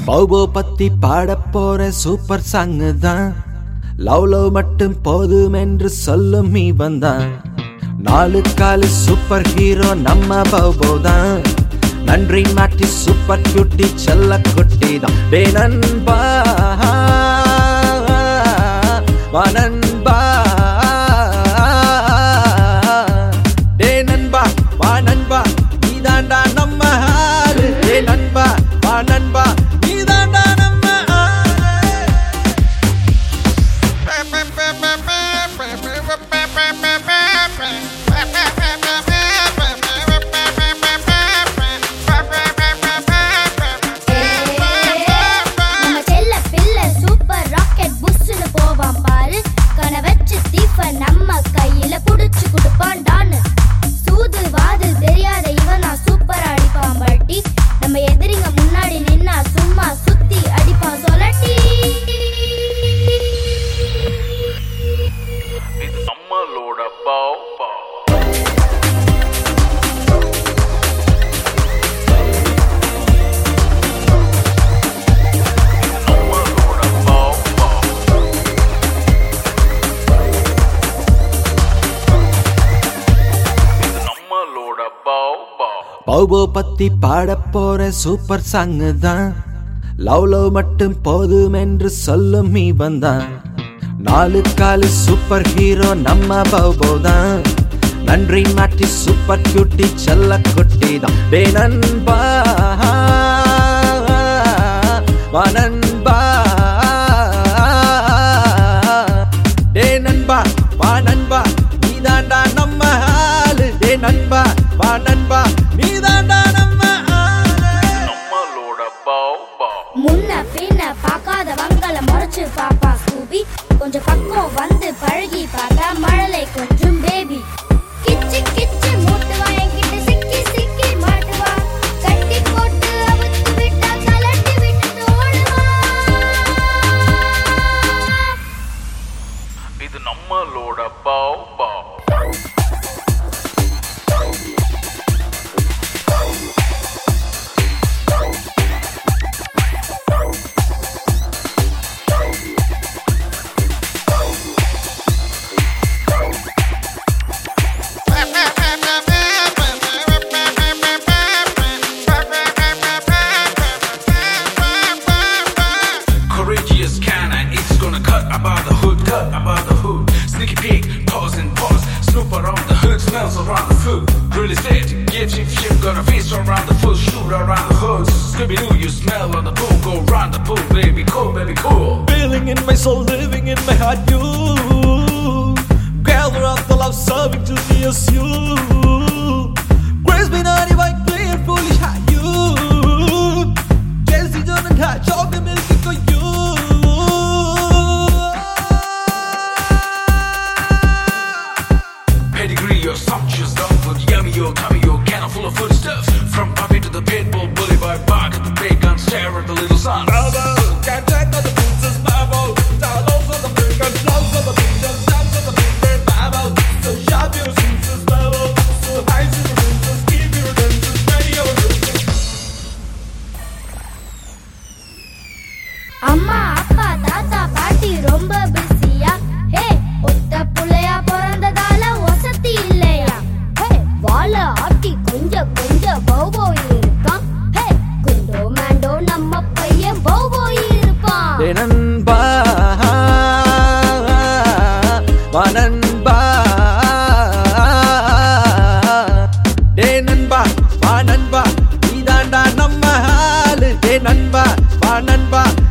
பௌபோ பத்தி பாட போற சூப்பர் சாங் தான். லவ் மட்டும் போதும் என்று சொல்லும் நீ வந்தான். 4 காலு சூப்பர் ஹீரோ நம்ம பௌபோ தான். நன்றி மாட்டி சூப்பர் கியூட்டி செல்ல குட்டி தான். டே நண்பா வா நண்பா, டே நண்பா வா நண்பா, நீதாண்டா நம்ம ஆளு. டே நண்பா வா நண்பா, நீதாண்டா நம்ம ஆளு. நம்ம கையில புடிச்சு குடுப்பான் டான்னு. சூது வாது தெரியாத இவன் நான் சூப்பர் அடிப்பான் பட்டி. நம்ம எதிரிங்க முன்னாடி நின்னா சும்மா சுத்தி அடிப்பான் சொலட்டி. இது நம்மளோட பாப்பா. பௌபோ பத்தி பாட போற சூப்பர் சாங் தான். லவ் மட்டும் போதும் என்று சொல்லும் நீ வந்தான். 4 காலு சூப்பர் ஹீரோ நம்ம பௌபோ தான். நன்றி மாட்டி சூப்பர் கியூட்டி செல்ல குட்டி தான். டே நண்பா வா நண்பா, டே நண்பா வா நண்பா, நீதாண்டா நம்ம ஆளு. டே நண்பா வா நண்பா, நீதாண்டா நம்ம ஆளு. நம்மளோட பாப்பா. முன்ன பின்ன பார்க்காதவங்கள முறைச்சு பாப்பா ஸ்கூபி. கொஞ்சம் பக்கம் வந்து பழகி பார்த்தா மழலை கொஞ்சம் பேபி. கிச்சு கிச்சு மூட்டுவா என்கிட்ட சிக்கி சிக்கி மாட்டுவா. கட்டி போட்டு அவுத்து விட்டா கலட்டி விட்டு ஓடுவா. இது நம்மளோட பாப்பா. Courageous kinda, it's gonna cut about the hood, cut about the hood. Sneaky peek, pause and pause. Snoop around the hood, smells around the food. Really set, get your shit, gonna face around the foot, shoot around the hood. Scooby-Doo, you smell on the pool, go round the pool, baby cool, baby cool. Feeling in my soul, living in my heart, you gather up the love, serving to me as you. Grace me not if I clear foolish hat you. Jesse don't touch all the milk for you. Pedigree, your sumptuous dog food, yummy, your tummy, your can full of food stuff. From puppy to the pit bull, bully by bark at the big gun, stare at the little son. Bravo, can't check on the princess Bravo. Downloads on the big gun, loves on the big gun, stamps on the big red Bravo. So sharp your senses, Bravo. So high to the princess, keep your senses, ready your princess. அம்மா அப்பா தாத்தா பாட்டி ரொம்ப பிஸியா. ஹே ஒத்த புள்ளையா பிறந்ததால வசதி இல்லையா. ஹே வாழ ஆட்டி கொஞ்சம் கொஞ்சம் பௌபோ இருப்பான். ஹே குண்டோ மேண்டோ நம்ம பையன் பௌபோ இருப்பான். டே நண்பா வா நண்பா, டே நண்பா வா நண்பா, நீதாண்டா நம்ம ஆளு. டே நண்பா வா நண்பா,